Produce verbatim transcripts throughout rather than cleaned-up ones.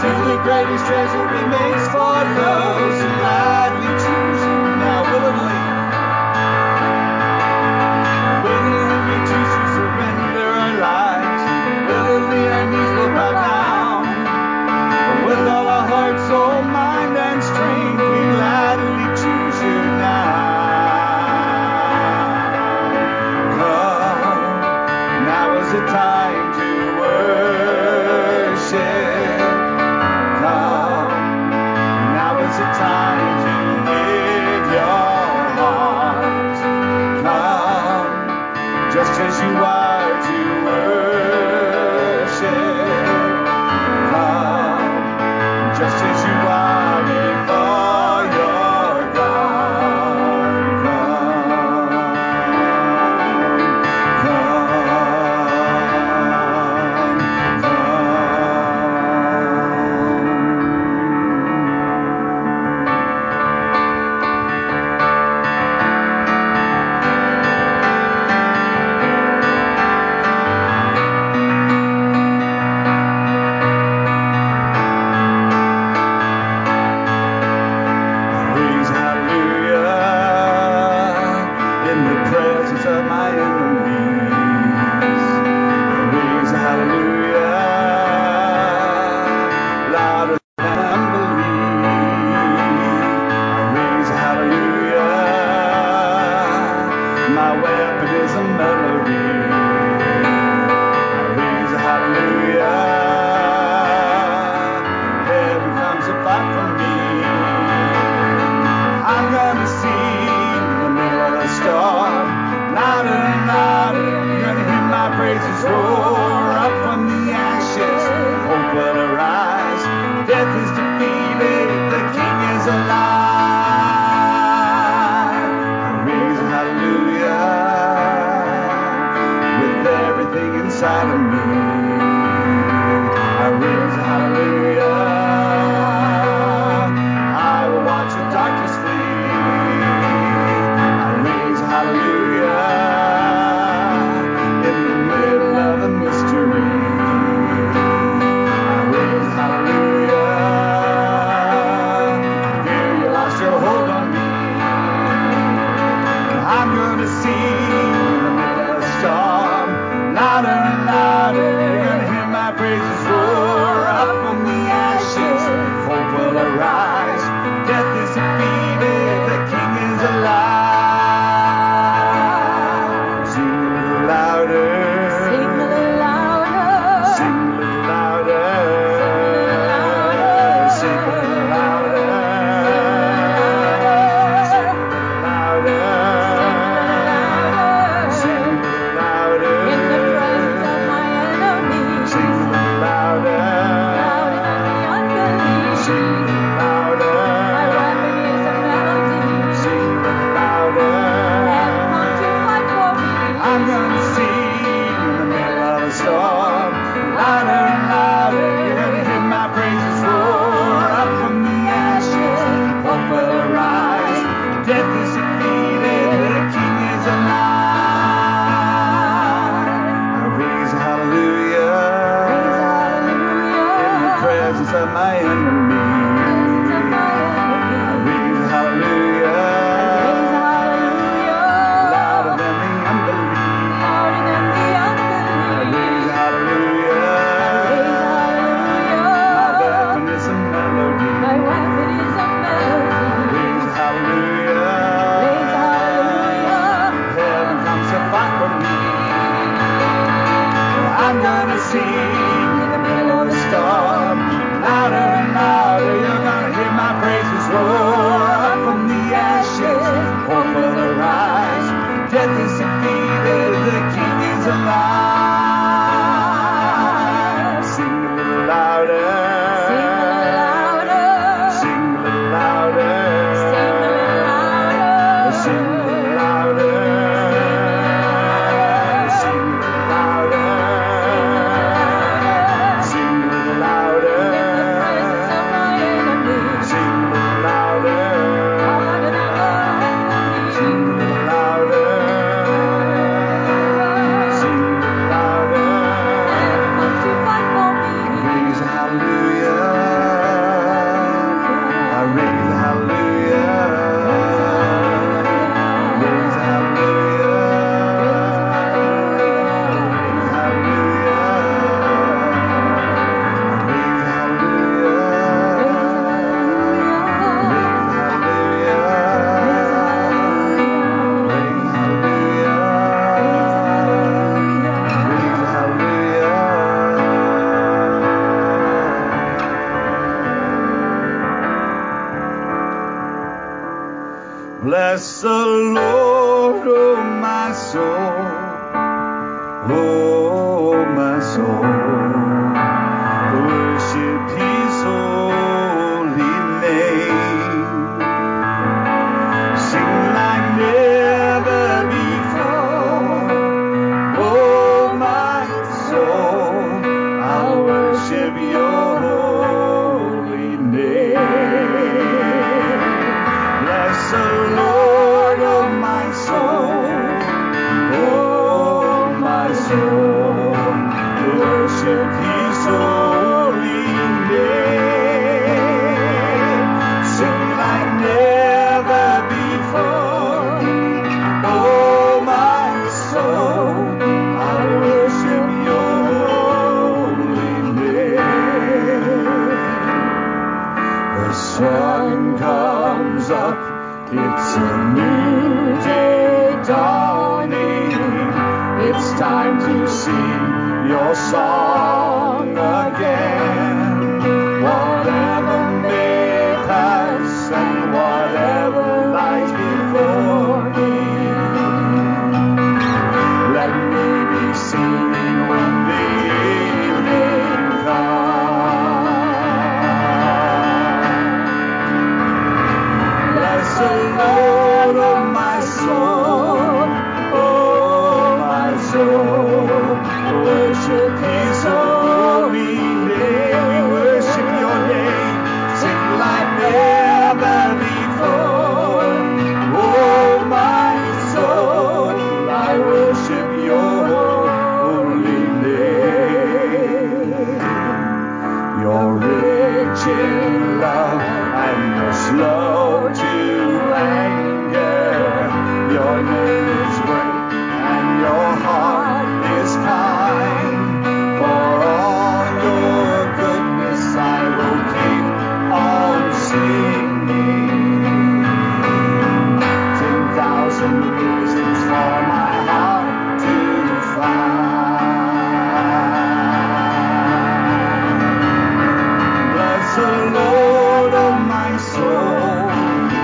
I'm gonna sing in the middle of the storm, louder and louder. Bless the Lord, oh my soul, oh my soul. Worship His holy name. Sing like never before, oh my soul. I'll worship Your holy name. Bless the Lord, oh my soul, oh my soul. Worship His holy name. Sing like never before, oh my soul. I worship Your holy name. The sun comes up, it's a new day dawning. It's time to sing Your song again. Whatever may pass and whatever lies before me, let me be singing when the evening comes. Bless the Lord, oh my soul, oh my soul. Worship His holy name. We worship Your name. Sing like never before, oh my soul. I worship Your holy name. You're rich in love and You're slow to anger. Your name is great and Your heart is kind. For all Your goodness I will keep on singing. Ten thousand reasons for my heart to find. Bless the Lord, oh my soul,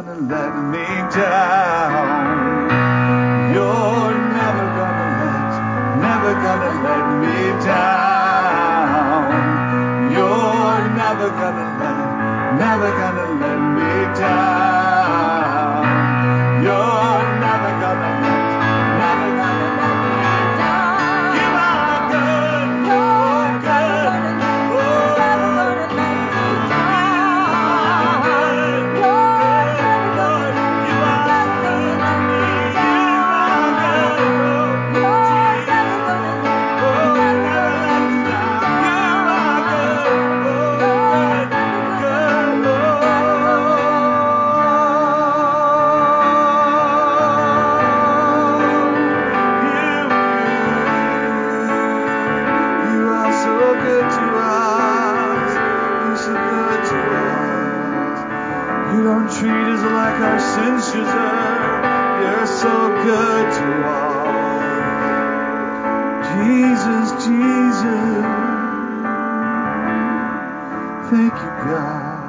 gonna let me down. You're never gonna let, never gonna let me down. You're never gonna let, never gonna let me down. You're never gonna let, never gonna let me down. You are good, you're good. Treat us like our sins deserve. You're so good to us. Jesus, Jesus. Thank you, God,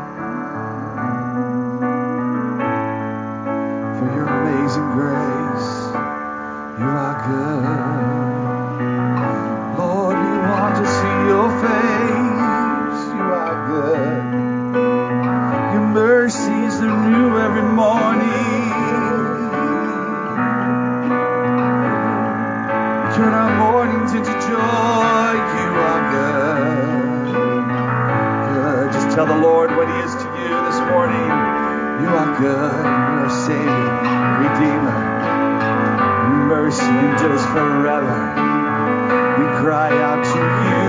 for your amazing grace. You are good. Lord, we want to see your face. You are good. Your mercies are new every morning. Turn our mornings into joy. You are good. Good. Just tell the Lord what He is to you this morning. You are good. You are Savior, Redeemer. Your mercy endures forever. We cry out to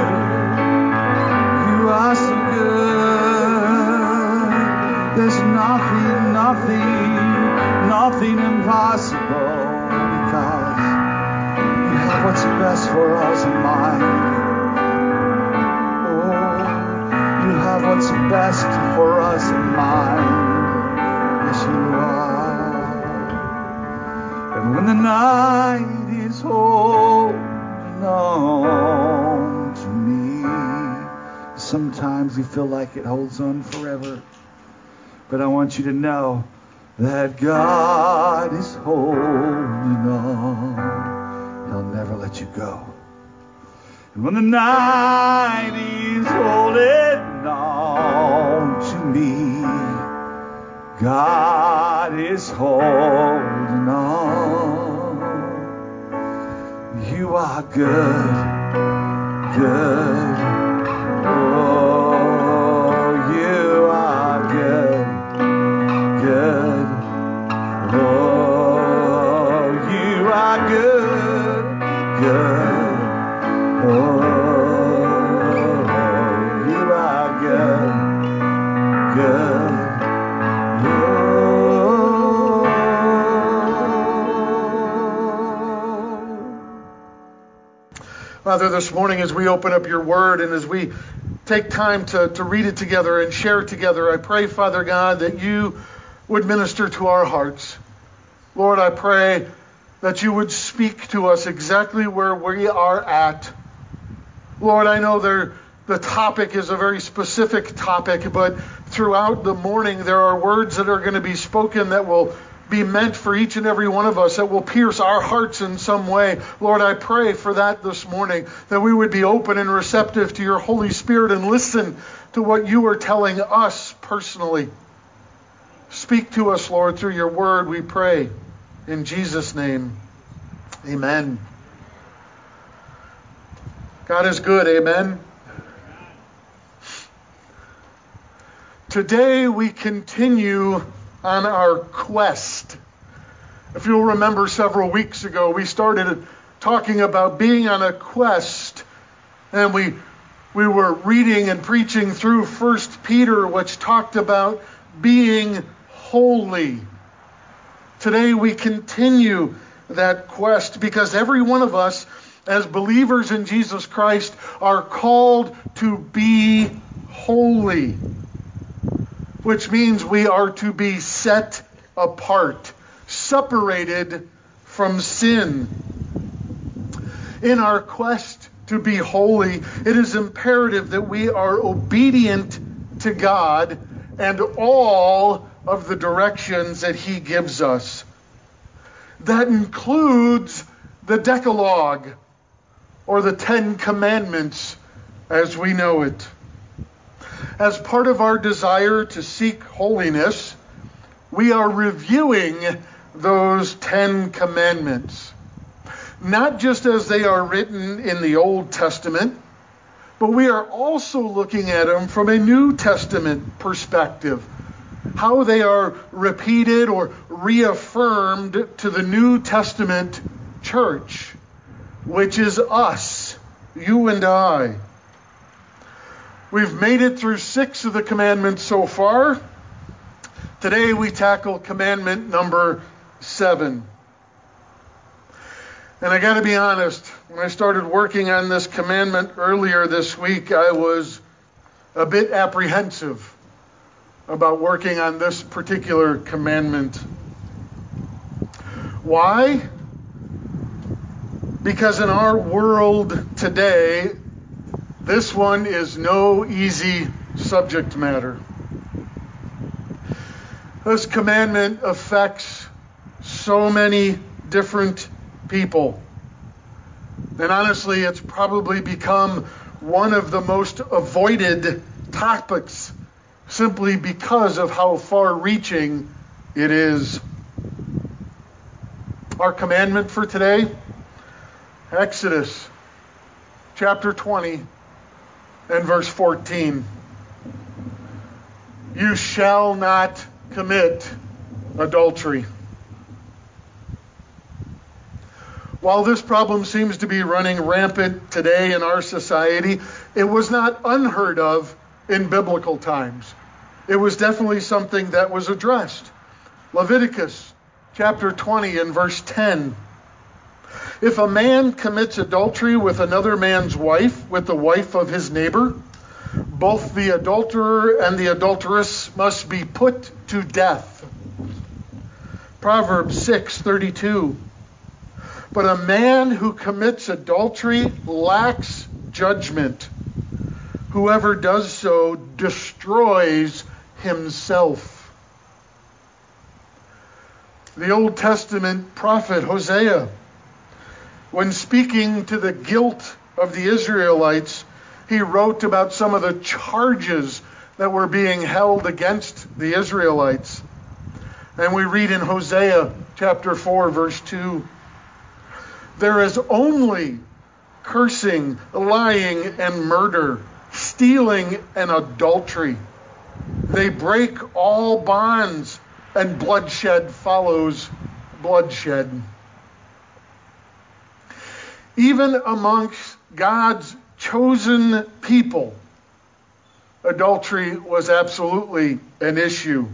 you. You are so good. There's nothing, nothing, nothing impossible because you have what's best for us in mind. Oh, you have what's best for us in mind. Yes, you are. And when the night is holding on to me, sometimes we feel like it holds on forever. But I want you to know that God is holding on. He'll never let you go. And when the night is holding on to me, God is holding on. You are good, good. Oh, you are good. Good. Oh, you are good, good. Oh, you are good, good. Oh. Father, this morning as we open up your word and as we take time to, to read it together and share it together, I pray, Father God, that you would minister to our hearts. Lord, I pray that you would speak to us exactly where we are at. Lord, I know there, the topic is a very specific topic, but throughout the morning there are words that are going to be spoken that will be meant for each and every one of us, that will pierce our hearts in some way. Lord, I pray for that this morning, that we would be open and receptive to your Holy Spirit and listen to what you are telling us personally. Speak to us, Lord, through your word, we pray. In Jesus' name, amen. God is good, amen. Today we continue on our quest. If you'll remember, several weeks ago, we started talking about being on a quest, and we we were reading and preaching through First Peter, which talked about being holy. Today we continue that quest because every one of us, as believers in Jesus Christ, are called to be holy, which means we are to be set apart, separated from sin. In our quest to be holy, it is imperative that we are obedient to God and all of the directions that he gives us. That includes the Decalogue, or the Ten Commandments as we know it. As part of our desire to seek holiness, we are reviewing those Ten Commandments, not just as they are written in the Old Testament, but we are also looking at them from a New Testament perspective, how they are repeated or reaffirmed to the New Testament church, which is us, you and I. We've made it through six of the commandments so far. Today we tackle commandment number seven. And I got to be honest, when I started working on this commandment earlier this week, I was a bit apprehensive about working on this particular commandment. Why? Because in our world today, this one is no easy subject matter. This commandment affects so many different people. And honestly, it's probably become one of the most avoided topics simply because of how far-reaching it is. Our commandment for today, Exodus chapter twenty and verse fourteen. You shall not commit adultery. While this problem seems to be running rampant today in our society, it was not unheard of in biblical times. It was definitely something that was addressed. Leviticus chapter twenty and verse ten. If a man commits adultery with another man's wife, with the wife of his neighbor, both the adulterer and the adulteress must be put to death. Proverbs six thirty-two. But a man who commits adultery lacks judgment. Whoever does so destroys himself. The Old Testament prophet Hosea, when speaking to the guilt of the Israelites, he wrote about some of the charges that were being held against the Israelites. And we read in Hosea chapter four, verse two, there is only cursing, lying, and murder, stealing, and adultery. They break all bonds, and bloodshed follows bloodshed. Even amongst God's chosen people, adultery was absolutely an issue.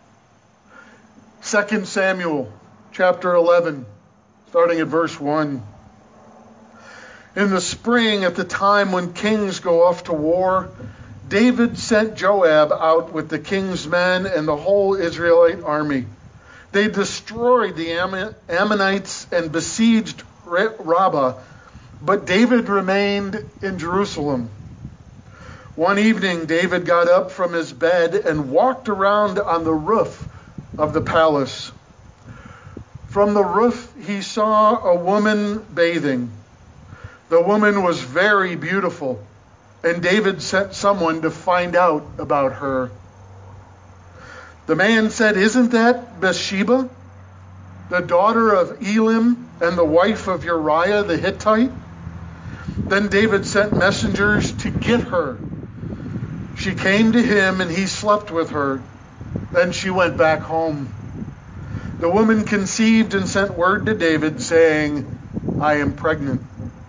Second Samuel chapter eleven, starting at verse one. In the spring, at the time when kings go off to war, David sent Joab out with the king's men and the whole Israelite army. They destroyed the Ammonites and besieged Rabbah, but David remained in Jerusalem. One evening, David got up from his bed and walked around on the roof of the palace. From the roof, he saw a woman bathing. The woman was very beautiful, and David sent someone to find out about her. The man said, "Isn't that Bathsheba, the daughter of Elam and the wife of Uriah the Hittite?" Then David sent messengers to get her. She came to him, and he slept with her. Then she went back home. The woman conceived and sent word to David, saying, "I am pregnant."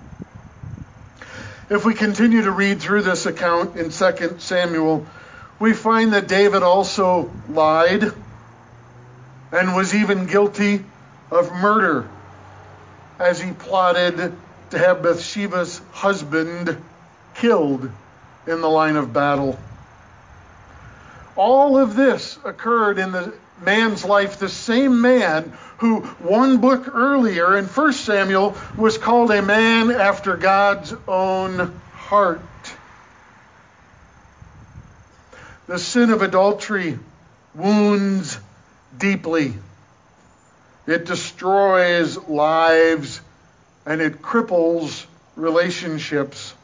If we continue to read through this account in Second Samuel, we find that David also lied and was even guilty of murder as he plotted to have Bathsheba's husband killed in the line of battle. All of this occurred in the man's life, the same man who one book earlier in First Samuel was called a man after God's own heart. The sin of adultery wounds deeply. It destroys lives and it cripples relationships.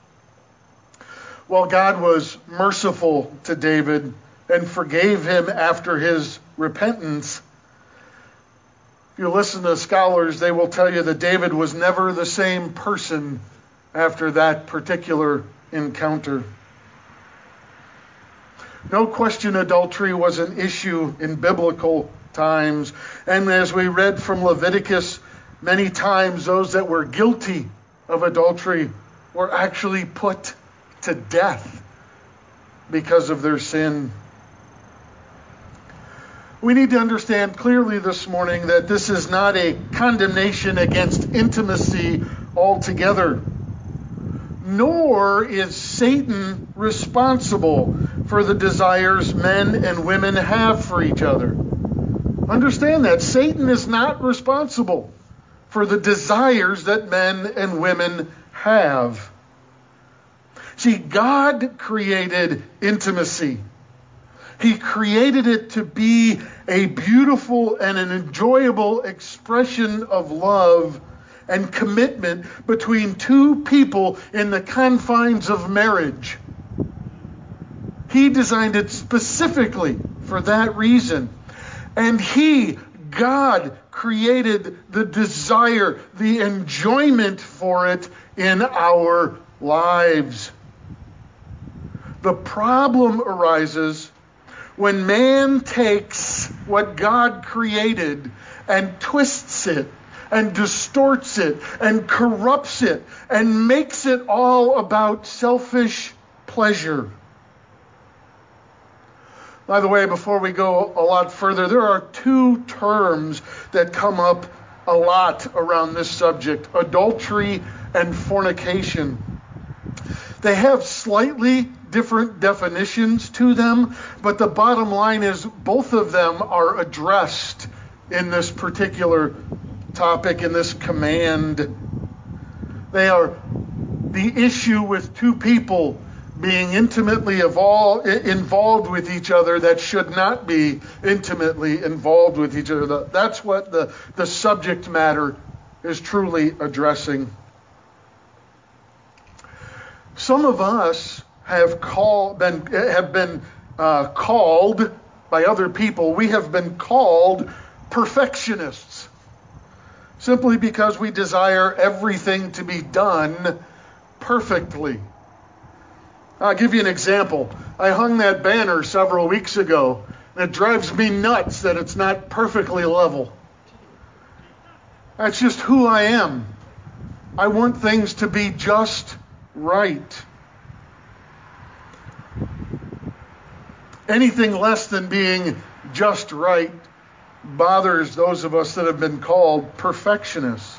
While God was merciful to David and forgave him after his repentance, if you listen to scholars, they will tell you that David was never the same person after that particular encounter. No question adultery was an issue in biblical times. And as we read from Leviticus, many times those that were guilty of adultery were actually put to death because of their sin. We need to understand clearly this morning that this is not a condemnation against intimacy altogether, nor is Satan responsible for the desires men and women have for each other. Understand that. Satan is not responsible for the desires that men and women have. See, God created intimacy. He created it to be a beautiful and an enjoyable expression of love and commitment between two people in the confines of marriage. He designed it specifically for that reason. And He, God, created the desire, the enjoyment for it in our lives. The problem arises when man takes what God created and twists it and distorts it and corrupts it and makes it all about selfish pleasure. By the way, before we go a lot further, there are two terms that come up a lot around this subject: adultery and fornication. They have slightly different definitions to them, but the bottom line is both of them are addressed in this particular topic, in this command. They are the issue with two people being intimately evol- involved with each other that should not be intimately involved with each other. That's what the, the subject matter is truly addressing. Some of us have call, been have been uh, called by other people. We have been called perfectionists, simply because we desire everything to be done perfectly. I'll give you an example. I hung that banner several weeks ago, and it drives me nuts that it's not perfectly level. That's just who I am. I want things to be just right. Anything less than being just right bothers those of us that have been called perfectionists.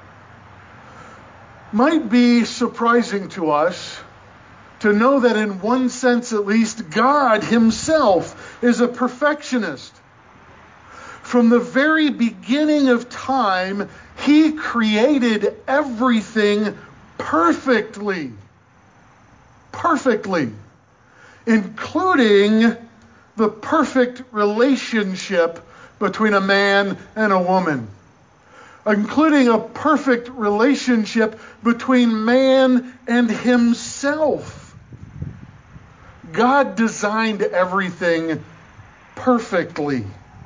Might be surprising to us to know that in one sense at least, God Himself is a perfectionist. From the very beginning of time, He created everything perfectly. Perfectly. Including the perfect relationship between a man and a woman. Including a perfect relationship between man and himself. God designed everything perfectly.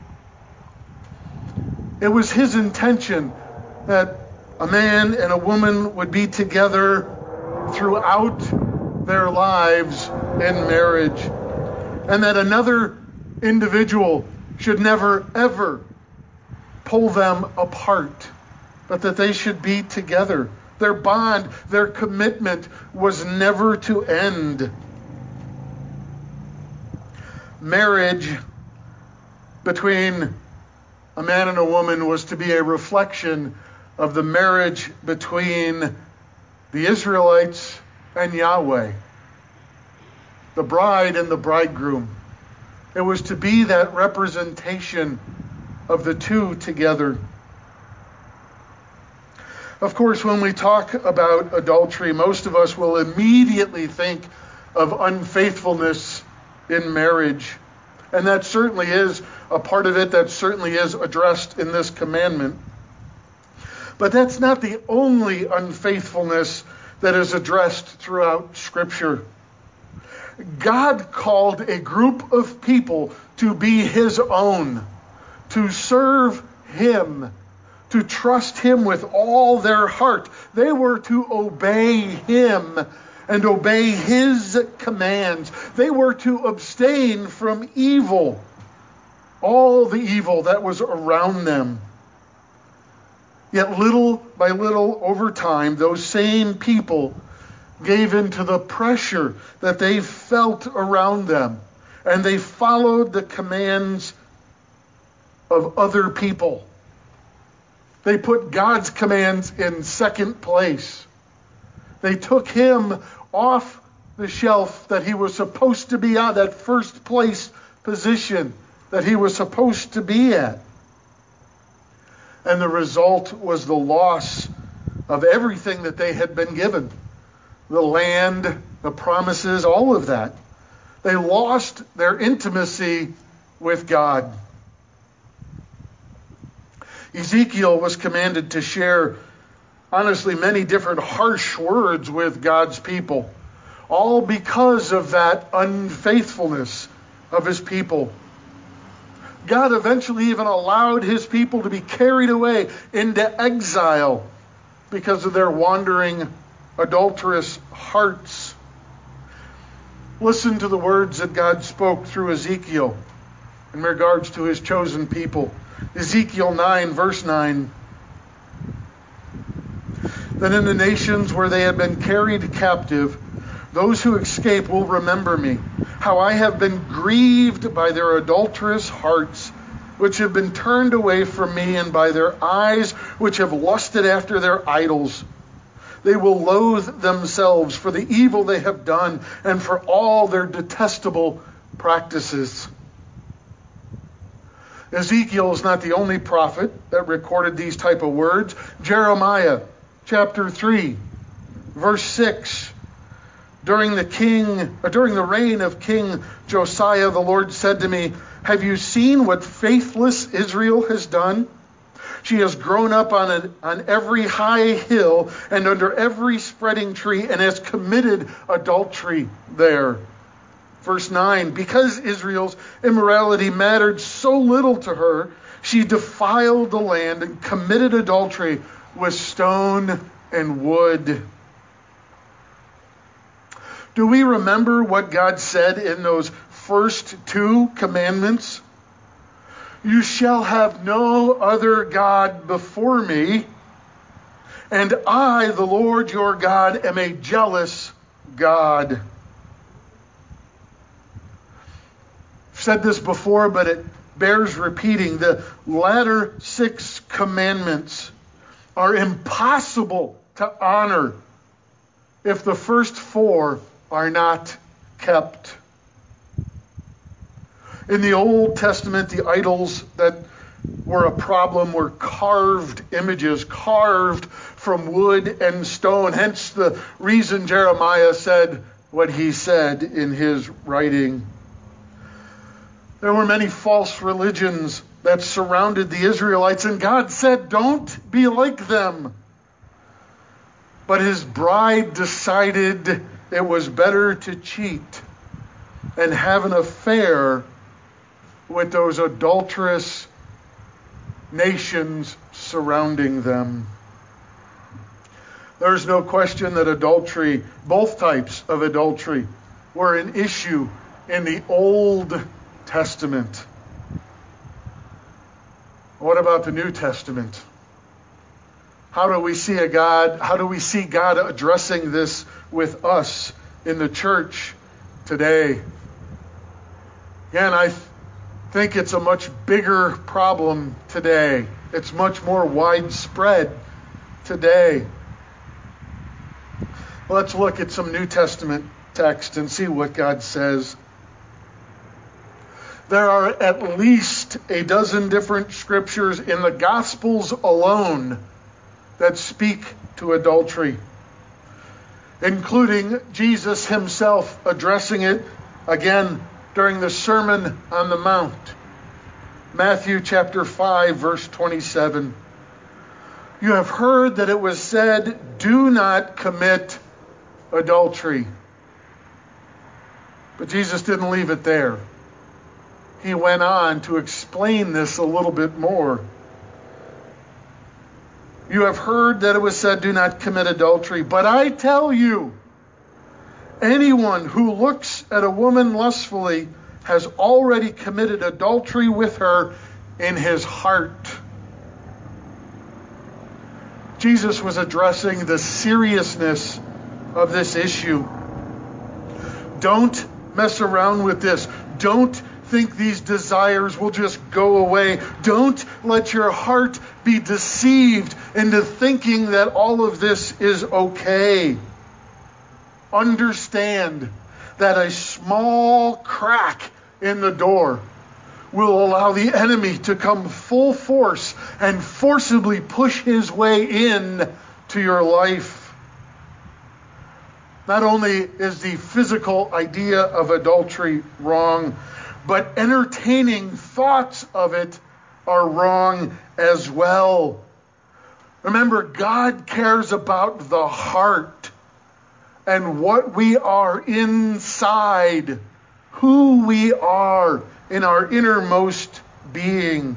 It was His intention that a man and a woman would be together throughout their lives in marriage, and that another individual should never, ever pull them apart, but that they should be together. Their bond, their commitment was never to end. Marriage between a man and a woman was to be a reflection of the marriage between the Israelites and Yahweh, the bride and the bridegroom. It was to be that representation of the two together. Of course, when we talk about adultery, most of us will immediately think of unfaithfulness in marriage. And that certainly is a part of it. That certainly is addressed in this commandment. But that's not the only unfaithfulness that is addressed throughout Scripture. God called a group of people to be his own, to serve him, to trust him with all their heart. They were to obey him and obey his commands. They were to abstain from evil, all the evil that was around them. Yet little by little over time, those same people gave into the pressure that they felt around them, and they followed the commands of other people. They put God's commands in second place. They took him off the shelf that he was supposed to be on, that first place position that he was supposed to be at. And the result was the loss of everything that they had been given. The land, the promises, all of that. They lost their intimacy with God. Ezekiel was commanded to share, honestly, many different harsh words with God's people, all because of that unfaithfulness of his people. God eventually even allowed his people to be carried away into exile because of their wandering, adulterous hearts. Listen to the words that God spoke through Ezekiel in regards to his chosen people. Ezekiel nine, verse nine. Then in the nations where they have been carried captive, those who escape will remember me, how I have been grieved by their adulterous hearts, which have been turned away from me, and by their eyes, which have lusted after their idols. They will loathe themselves for the evil they have done and for all their detestable practices. Ezekiel is not the only prophet that recorded these type of words. Jeremiah chapter three, verse six. During the king, or during the reign of King Josiah, the Lord said to me, have you seen what faithless Israel has done? She has grown up on, a, on every high hill and under every spreading tree and has committed adultery there. Verse nine, because Israel's immorality mattered so little to her, she defiled the land and committed adultery with stone and wood. Do we remember what God said in those first two commandments? You shall have no other God before me, and I, the Lord your God, am a jealous God. I've said this before, but it bears repeating. The latter six commandments are impossible to honor if the first four are not kept. In the Old Testament, the idols that were a problem were carved images, carved from wood and stone. Hence the reason Jeremiah said what he said in his writing. There were many false religions that surrounded the Israelites, and God said, don't be like them. But his bride decided it was better to cheat and have an affair with those adulterous nations surrounding them. There's no question that adultery, both types of adultery, were an issue in the Old Testament. What about the New Testament? How do we see a God, how do we see God addressing this with us in the church today? Again, I think it's a much bigger problem today. It's much more widespread today. Let's look at some New Testament text and see what God says. There are at least a dozen different scriptures in the Gospels alone that speak to adultery, including Jesus himself addressing it again during the Sermon on the Mount. Matthew chapter five, verse twenty-seven. You have heard that it was said, do not commit adultery. But Jesus didn't leave it there. He went on to explain this a little bit more. You have heard that it was said, do not commit adultery. But I tell you, anyone who looks at a woman lustfully has already committed adultery with her in his heart. Jesus was addressing the seriousness of this issue. Don't mess around with this. Don't think these desires will just go away. Don't let your heart be deceived into thinking that all of this is okay. Understand that a small crack in the door will allow the enemy to come full force and forcibly push his way in to your life. Not only is the physical idea of adultery wrong, but entertaining thoughts of it are wrong as well. Remember, God cares about the heart and what we are inside, who we are in our innermost being.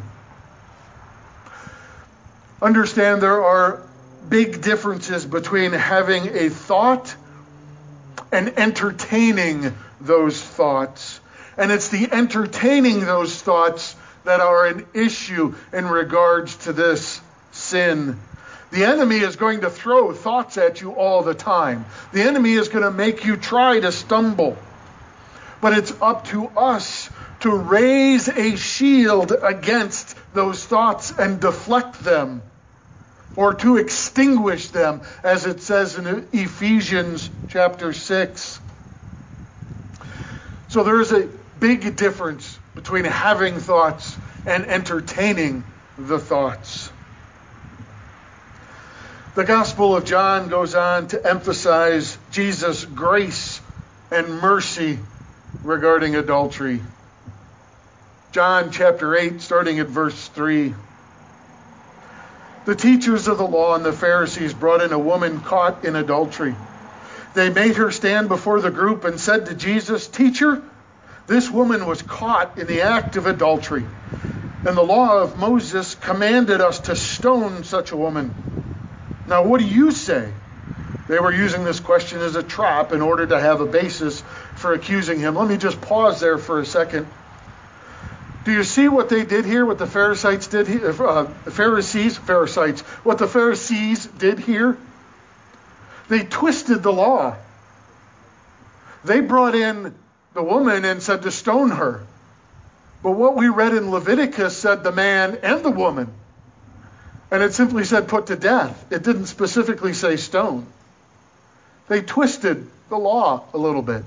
Understand there are big differences between having a thought and entertaining those thoughts. And it's the entertaining those thoughts that are an issue in regards to this sin. The enemy is going to throw thoughts at you all the time. The enemy is going to make you try to stumble. But it's up to us to raise a shield against those thoughts and deflect them, or to extinguish them, as it says in Ephesians chapter six. So there is a big difference between having thoughts and entertaining the thoughts. The Gospel of John goes on to emphasize Jesus' grace and mercy regarding adultery. John chapter eight, starting at verse three. The teachers of the law and the Pharisees brought in a woman caught in adultery. They made her stand before the group and said to Jesus, Teacher, this woman was caught in the act of adultery, and the law of Moses commanded us to stone such a woman. Now what do you say? They were using this question as a trap in order to have a basis for accusing him. Let me just pause there for a second. Do you see what they did here? What the Pharisees did here? Uh, Pharisees, Pharisees. What the Pharisees did here? They twisted the law. They brought in the woman and said to stone her. But what we read in Leviticus said the man and the woman. And it simply said put to death. It didn't specifically say stone. They twisted the law a little bit.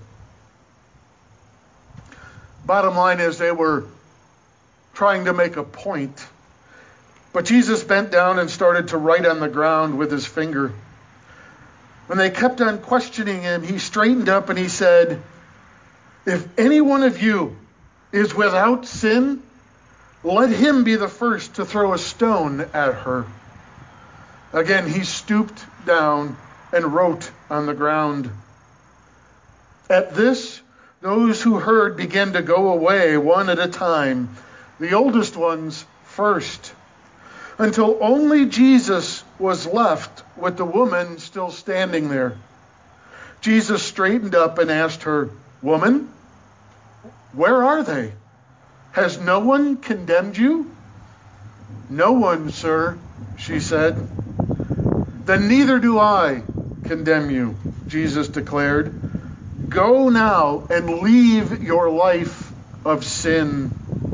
Bottom line is they were trying to make a point. But Jesus bent down and started to write on the ground with his finger. When they kept on questioning him, he straightened up and he said, If any one of you is without sin, let him be the first to throw a stone at her. Again, he stooped down and wrote on the ground. At this, those who heard began to go away one at a time, the oldest ones first, until only Jesus was left with the woman still standing there. Jesus straightened up and asked her, Woman, where are they? Has no one condemned you? No one, sir, she said. Then neither do I condemn you, Jesus declared. Go now and leave your life of sin.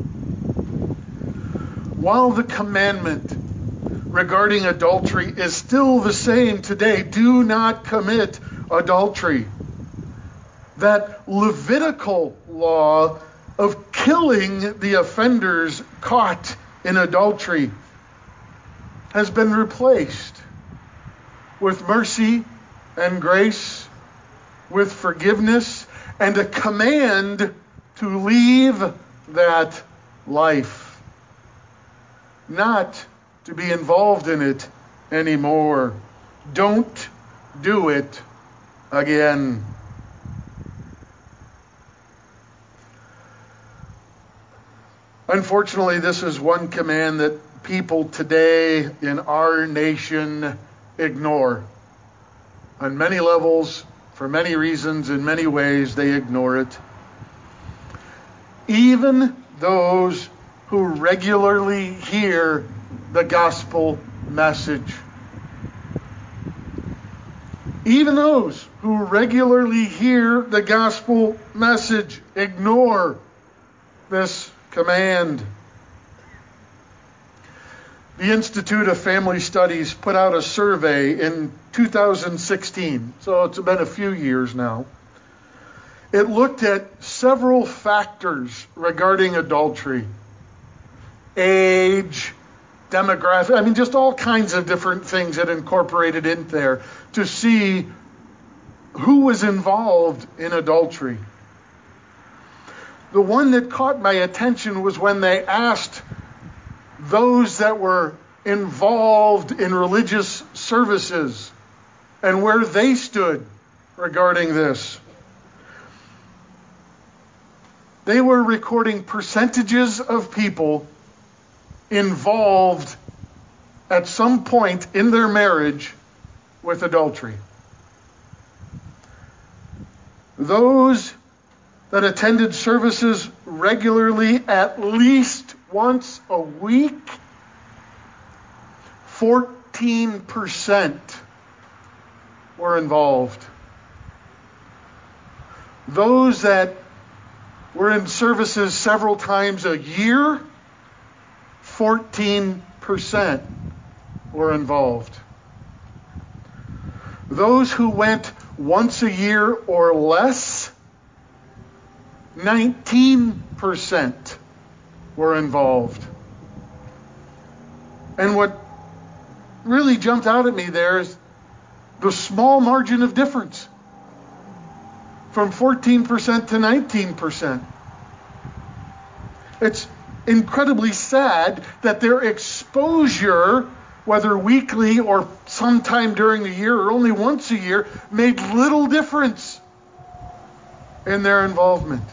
While the commandment regarding adultery is still the same today, do not commit adultery, that Levitical law of killing the offenders caught in adultery has been replaced with mercy and grace, with forgiveness, and a command to leave that life, not to be involved in it anymore. Don't do it again. Unfortunately, this is one command that people today in our nation ignore. On many levels, for many reasons, in many ways, they ignore it. Even those who regularly hear the gospel message. Even those who regularly hear the gospel message ignore this command. The Institute of Family Studies put out a survey in two thousand sixteen, so it's been a few years now. It looked at several factors regarding adultery. Age, demographic, I mean, just all kinds of different things that incorporated in there to see who was involved in adultery. The one that caught my attention was when they asked those that were involved in religious services and where they stood regarding this. They were recording percentages of people involved at some point in their marriage with adultery. Those that attended services regularly at least once a week, fourteen percent were involved. Those that were in services several times a year, fourteen percent were involved. Those who went once a year or less, nineteen percent were involved. And what really jumped out at me there is the small margin of difference from fourteen percent to nineteen percent. It's incredibly sad that their exposure, whether weekly or sometime during the year or only once a year, made little difference in their involvement.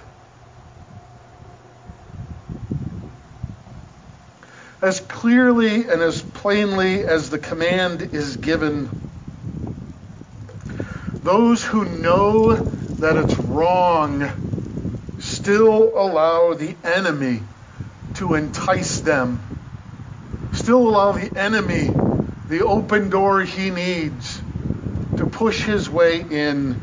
As clearly and as plainly as the command is given, those who know that it's wrong still allow the enemy to entice them, still allow the enemy the open door he needs to push his way in.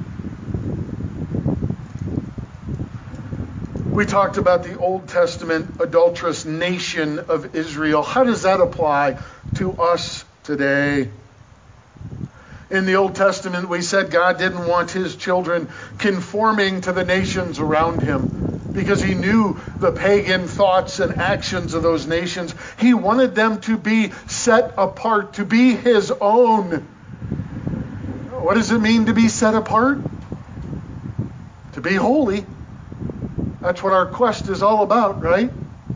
We talked about the Old Testament adulterous nation of Israel. How does that apply to us today? In the Old Testament, we said God didn't want his children conforming to the nations around him because he knew the pagan thoughts and actions of those nations. He wanted them to be set apart, to be his own. What does it mean to be set apart? To be holy. That's what our quest is all about, right?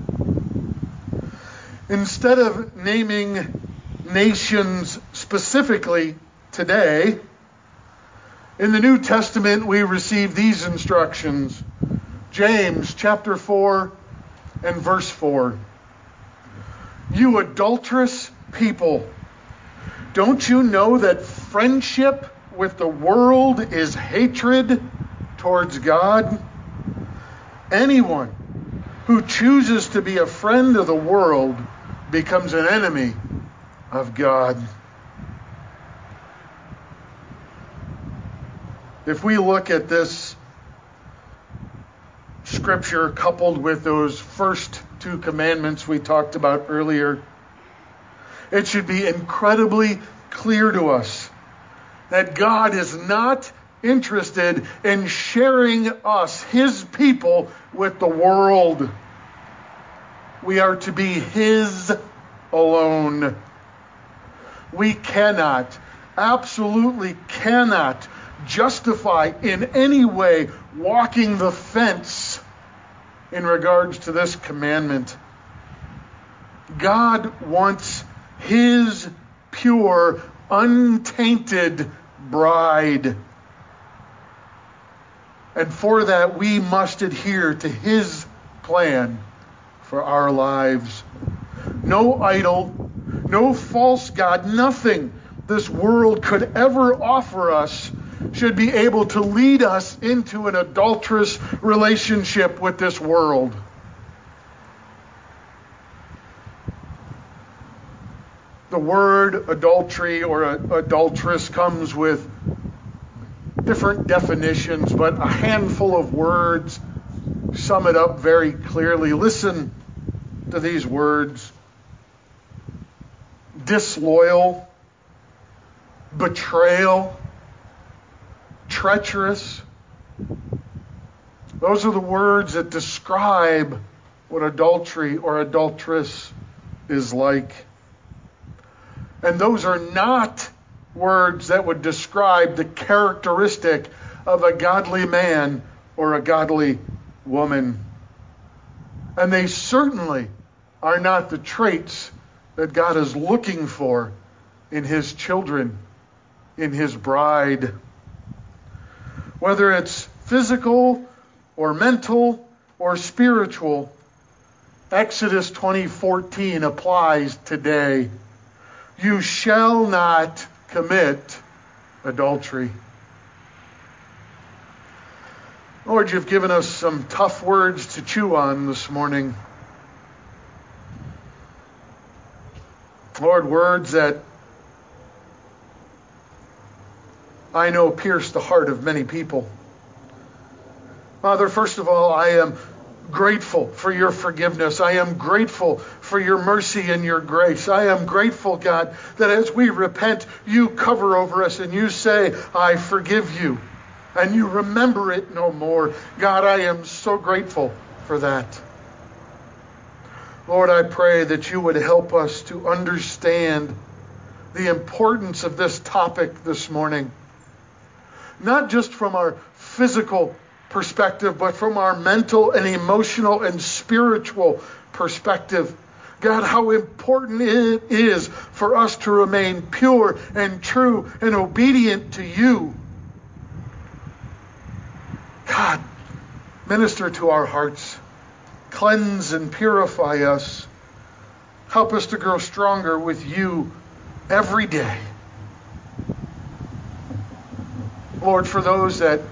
Instead of naming nations specifically today, in the New Testament we receive these instructions. James chapter four and verse four. You adulterous people, don't you know that friendship with the world is hatred towards God? Anyone who chooses to be a friend of the world becomes an enemy of God. If we look at this scripture coupled with those first two commandments we talked about earlier, it should be incredibly clear to us that God is not interested in sharing us, his people, with the world. We are to be his alone. We cannot, absolutely cannot justify in any way walking the fence in regards to this commandment. God wants his pure, untainted bride. And for that, we must adhere to his plan for our lives. No idol, no false god, nothing this world could ever offer us should be able to lead us into an adulterous relationship with this world. The word adultery or adulteress comes with different definitions, but a handful of words sum it up very clearly. Listen to these words: disloyal, betrayal, treacherous. Those are the words that describe what adultery or adulteress is like. And those are not words that would describe the characteristic of a godly man or a godly woman. And they certainly are not the traits that God is looking for in his children, in his bride. Whether it's physical or mental or spiritual, Exodus twenty fourteen applies today. You shall not commit adultery. Lord, you've given us some tough words to chew on this morning. Lord, words that I know pierce the heart of many people. Father, first of all, I am grateful for your forgiveness. I am grateful for your mercy and your grace. I am grateful, God, that as we repent, you cover over us and you say, I forgive you, and you remember it no more. God, I am so grateful for that. Lord, I pray that you would help us to understand the importance of this topic this morning, not just from our physical perspective, but from our mental and emotional and spiritual perspective. God, how important it is for us to remain pure and true and obedient to you. God, minister to our hearts. Cleanse and purify us. Help us to grow stronger with you every day. Lord, for those that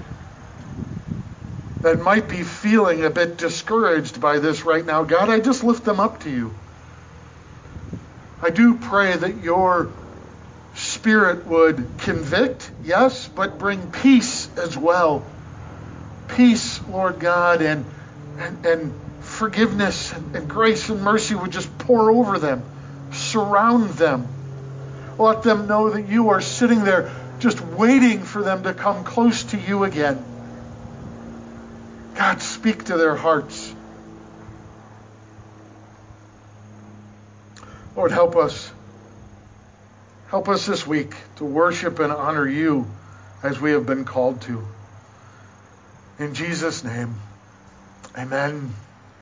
that might be feeling a bit discouraged by this right now, God, I just lift them up to you. I do pray that your Spirit would convict, yes, but bring peace as well. Peace, Lord God, and and, and forgiveness and, and grace and mercy would just pour over them, surround them. Let them know that you are sitting there just waiting for them to come close to you again. God, speak to their hearts. Lord, help us. Help us this week to worship and honor you as we have been called to. In Jesus' name, amen.